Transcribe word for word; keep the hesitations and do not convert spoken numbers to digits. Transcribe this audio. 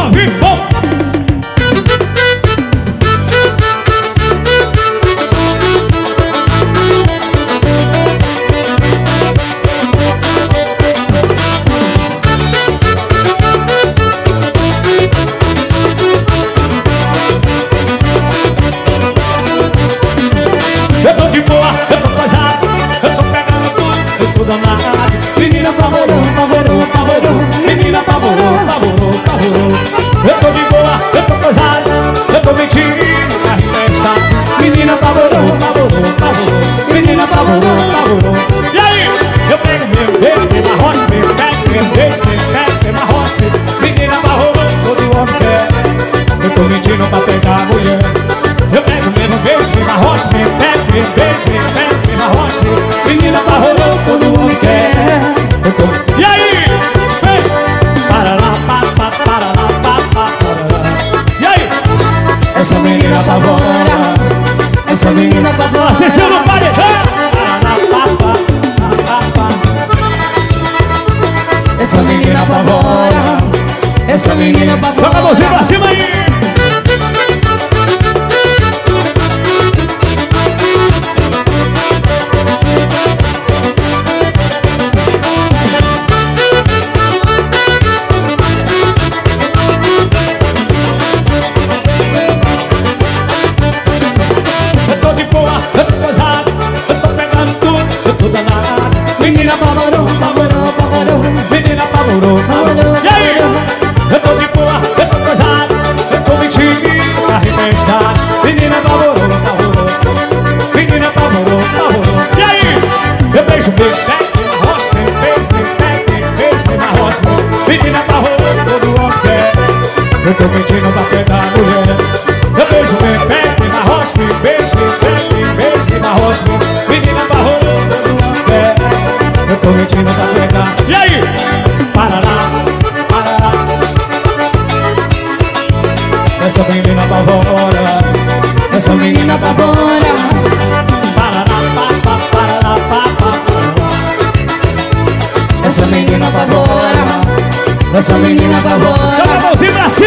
ouvindo, bom. Eu tô de boa, eu tô casado, eu tô pegando tudo, eu tô danado. Menina apavorou, apavorou, apavorou. Menina apavorou, apavorou, apavorou. Eu tô de boa, eu tô casado, eu tô mentindo pra festa. Menina apavorou, apavorou, apavorou. Menina apavorou, apavorou. E aí? Eu pego meu beijo, pela rocha, meu pego meu beijo, meu pego pela rocha. Menina apavorou, todo homem quer. Eu tô mentindo pra pegar a mulher. Eu pego mesmo beijo, pela rocha, meu pego meu beijo, meu pego pela rocha. Menina apavorou, todo homem quer. Eu tô... E aí? Vem! Para lá, pa, pa, para lá, pa, pa, para lá. E aí? Essa menina apavora, essa menina apavora. Acessando no paredão. Para lá, pa, pa, pa, pa. Essa menina apavora, essa menina apavora. Joga a mãozinha pra cima aí. Eu tô gozado, eu tô pegando tudo, eu tô danado. Menina apavorou, apavorou, apavorou. Menina apavorou, apavorou. E aí? Eu tô de boa, eu tô gozado, eu tô mentindo pra repensar. Menina apavorou, apavorou. Menina apavorou, apavorou. E aí? Eu beijo, beijo, beijo na roça, beijo, beijo, beijo, beijo na roça. Menina apavorou, todo homem quer. Eu tô mentindo pra pegar a mulher. Eu beijo, beijo, beijo na roça, beijo, beijo. Menina apavorou, todo mundo quer. Eu tô mentindo pra pegar. E aí? Para lá, para lá. Essa menina apavora, essa menina apavora. Para lá, pa, pa, para lá, pa, pa, para lá. Essa menina apavora, essa menina apavora. Joga a mãozinha pra cima.